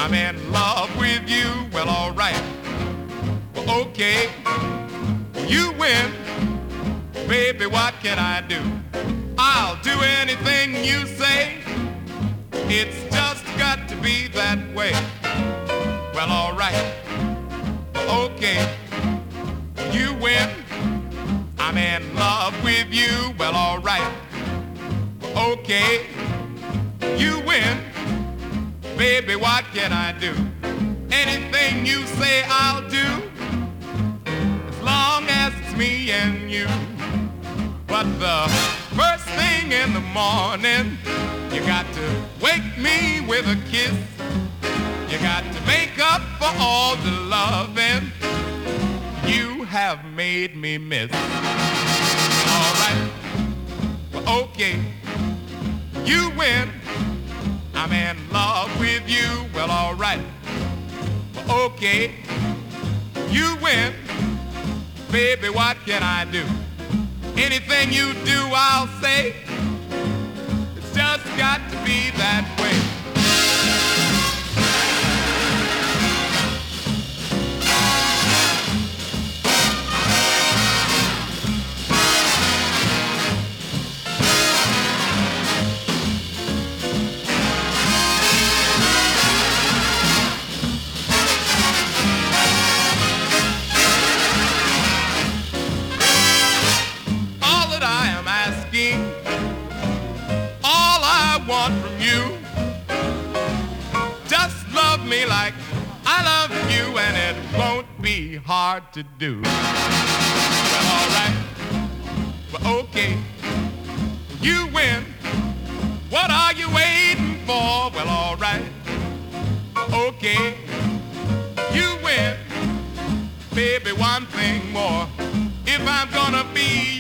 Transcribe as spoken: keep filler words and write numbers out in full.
I'm in love with you. Well, all right. Well, okay. You win. Baby, what can I do? I'll do anything you say. It's just got to be that way. Well, all right. Well, okay. You win. I'm in love with you. Well, all right. Well, okay. You win. Baby, what can I do? Anything you say I'll do, as long as it's me and you. But the first thing in the morning, you got to wake me with a kiss. You got to make up for all the loving you have made me miss. All right, well, okay, you win. I'm in love with you. Well, all right. Well, okay. You win. Baby, what can I do? Anything you do, I'll say. It's just got to be that way. Want from you, just love me like I love you, and it won't be hard to do. Well, all right, well, okay, you win. What are you waiting for? Well, all right, okay, you win. Baby, one thing more, if I'm gonna be